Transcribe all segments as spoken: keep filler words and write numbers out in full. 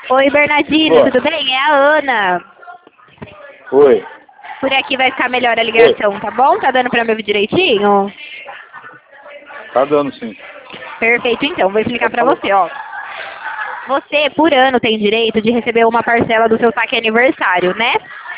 Oi, Bernardino, Oi. tudo bem? É a Ana. Oi. Por aqui vai ficar melhor a ligação, tá bom? Tá dando pra me ouvir direitinho? Tá dando sim. Perfeito, então, vou explicar Pode pra falar. você, ó. Você, por ano, tem direito de receber uma parcela do seu saque aniversário, né?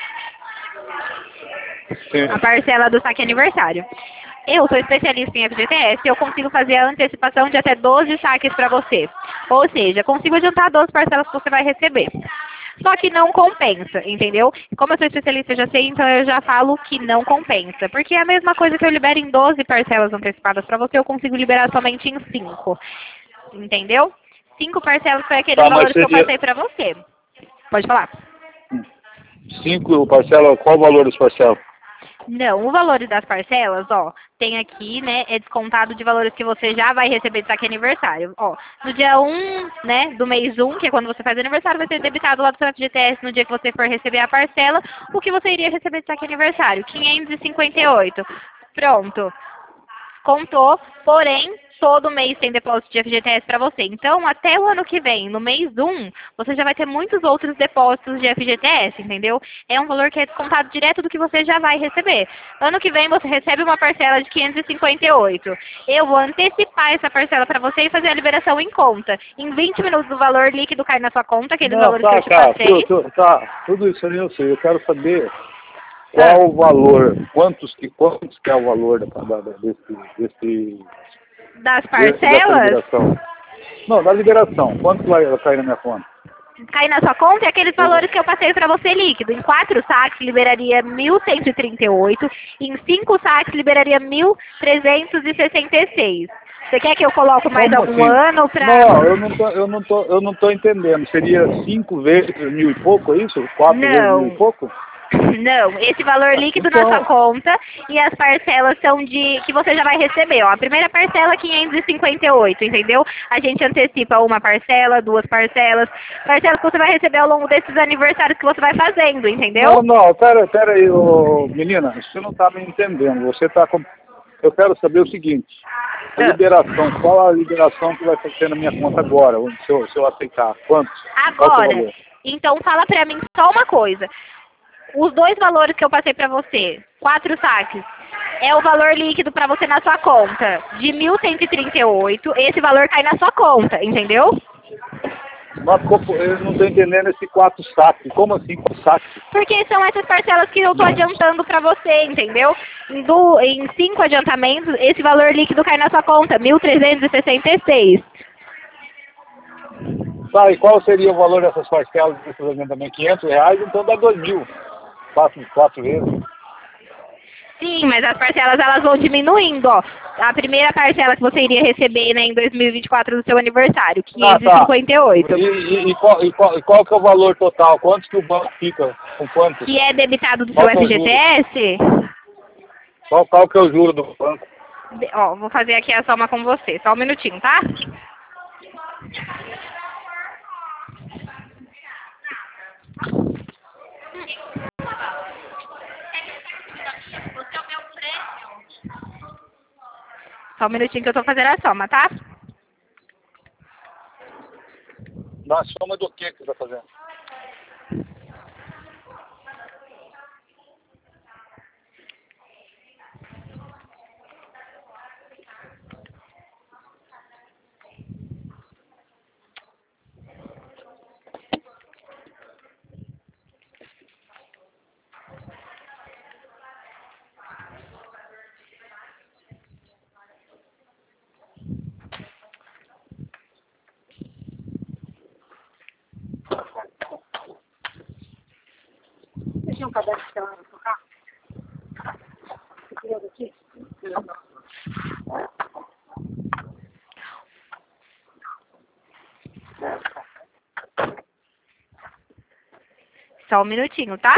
Sim. A parcela do saque aniversário. Eu sou especialista em F G T S e eu consigo fazer a antecipação de até doze saques para você. Ou seja, consigo adiantar doze parcelas que você vai receber. Só que não compensa, entendeu? Como eu sou especialista, eu já sei, então eu já falo que não compensa. Porque é a mesma coisa que eu libero em doze parcelas antecipadas para você, eu consigo liberar somente em cinco. Entendeu? cinco parcelas foi aqueles Tá, mas valores que eu seria passei para você. Pode falar. cinco parcelas, qual o valor das parcelas? Não, o valor das parcelas, ó, tem aqui, né, é descontado de valores que você já vai receber de saque aniversário. Ó, no dia um, né, do mês um, que é quando você faz aniversário, vai ser debitado lá do seu F G T S no dia que você for receber a parcela, o que você iria receber de saque aniversário, quinhentos e cinquenta e oito. Pronto. Contou, porém, todo mês tem depósito de F G T S para você. Então, até o ano que vem, no mês um, você já vai ter muitos outros depósitos de F G T S, entendeu? É um valor que é descontado direto do que você já vai receber. Ano que vem, você recebe uma parcela de quinhentos e cinquenta e oito. Eu vou antecipar essa parcela para você e fazer a liberação em conta. Em vinte minutos, o valor líquido cai na sua conta, aqueles Não, valores que eu tá, te tá, tu, passei. tu, tá, tudo isso aí eu sei. Eu quero saber Ah, qual o valor, quantos que, quantos que é o valor da, da, da- desse, desse, das desse, dessa parcelas, liberação. Não, da liberação. Quanto vai cair na minha conta? cair na sua conta é aqueles Eu- valores que eu passei para você líquido. Em quatro saques liberaria mil cento e trinta e oito, em cinco saques liberaria mil trezentos e sessenta e seis. Você quer que eu coloque mais Como algum assim? ano para... Não, eu não tô, eu não tô, eu não tô entendendo. Seria cinco vezes mil e pouco, é isso? Quatro vezes mil e Não, pouco? não. Esse valor líquido na sua Então, conta e as parcelas são de que você já vai receber. Ó. A primeira parcela é quinhentos e cinquenta e oito, entendeu? A gente antecipa uma parcela, duas parcelas, parcelas que você vai receber ao longo desses aniversários que você vai fazendo, não, entendeu? não, pera, pera aí, ô, menina, você não está me entendendo. Você está com... Eu quero saber o seguinte, a Ah. liberação, qual a liberação que vai ter na minha conta agora, se eu, se eu aceitar? Quantos? Qual que é o Agora, valor? então fala pra mim só uma coisa. Os dois valores que eu passei pra você, quatro saques, é o valor líquido pra você na sua conta de mil cento e trinta e oito. Esse valor cai na sua conta, entendeu? Mas como- eu não estou entendendo esse quatro saques. Como assim quatro saques? Porque são essas parcelas que eu tô adiantando pra você, entendeu? Em, du- em cinco adiantamentos, esse valor líquido cai na sua conta, mil trezentos e sessenta e seis. Tá, e qual seria o valor dessas parcelas desses adiantamentos? quinhentos reais, então dá dois mil. Quatro, quatro vezes. Sim, mas as parcelas elas vão diminuindo, ó. A primeira parcela que você iria receber, né, em dois mil e vinte e quatro do seu aniversário, Ah, quinhentos e tá. cinquenta e oito. E, e, e, qual, e, qual, e qual que é o valor total? Quantos que o banco fica? Com quantos? Que é debitado do seu Qual que é o F G T juro? S? Qual, qual que é o juro do banco? De- Ó, vou fazer aqui a soma com você. Só um minutinho, tá? Só um minutinho que eu tô fazendo a soma, tá? Na soma do que que você está fazendo? Deixa um caderno de celular no seu carro. Tirou daqui? Só um minutinho, tá?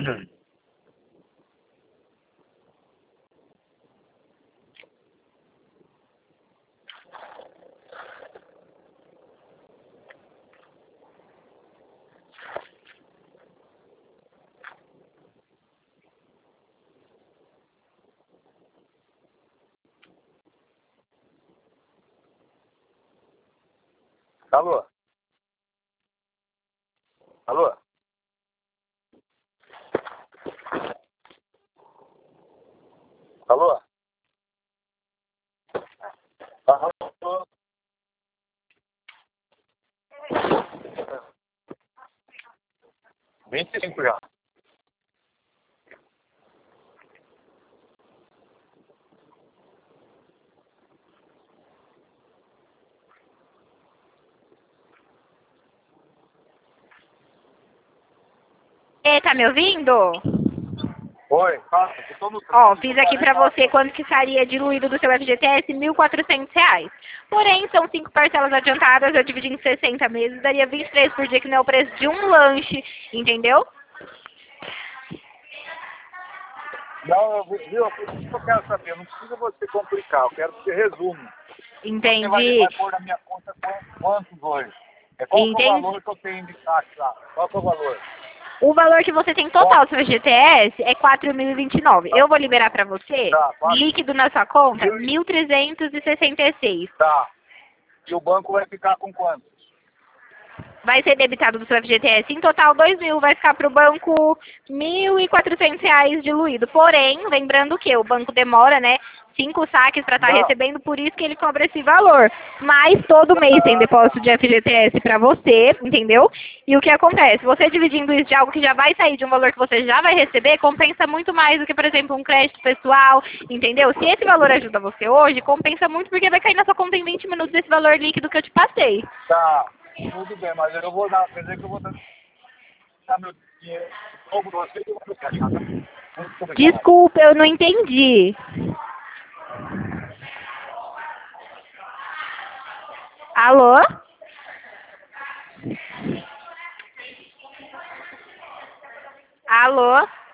Alô? Alô? Alô? Alô? vinte e cinco já. E tá me ouvindo? Oi, fala, eu tô no Ó, trânsito, fiz aqui pra você quanto que estaria diluído do seu F G T S, mil e quatrocentos reais. Porém, são cinco parcelas adiantadas, eu dividi em sessenta meses, daria vinte e três por dia, que não é o preço de um lanche, entendeu? Não, eu, viu, o que eu quero saber? Não precisa você complicar, eu quero que você resume. Você vai, Entendi. vai pôr na minha conta quantos, quantos hoje? É qual que é o Entendi. valor que eu tenho de taxa lá? Qual que é o valor? O valor que você tem total do seu F G T S é quatro mil e vinte e nove. Eu vou liberar pra você, Tá, quatro líquido na sua conta, mil e- mil trezentos e sessenta e seis. Tá. E o banco vai ficar com quanto? Vai ser debitado do seu F G T S em total dois mil, vai ficar para o banco mil e quatrocentos reais diluído. Porém, lembrando que o banco demora, né, cinco saques para estar Não. recebendo, por isso que ele cobra esse valor. Mas todo mês tem depósito de F G T S para você, entendeu? E o que acontece? Você dividindo isso de algo que já vai sair de um valor que você já vai receber, compensa muito mais do que, por exemplo, um crédito pessoal, entendeu? Se esse valor ajuda você hoje, compensa muito porque vai cair na sua conta em vinte minutos esse valor líquido que eu te passei. Tá. Tudo bem, mas eu vou dar, quer dizer que eu vou dar meu dinheiro novo pra você e eu vou ficar, tá? Muito obrigado. Desculpa, eu não entendi. Alô? Alô?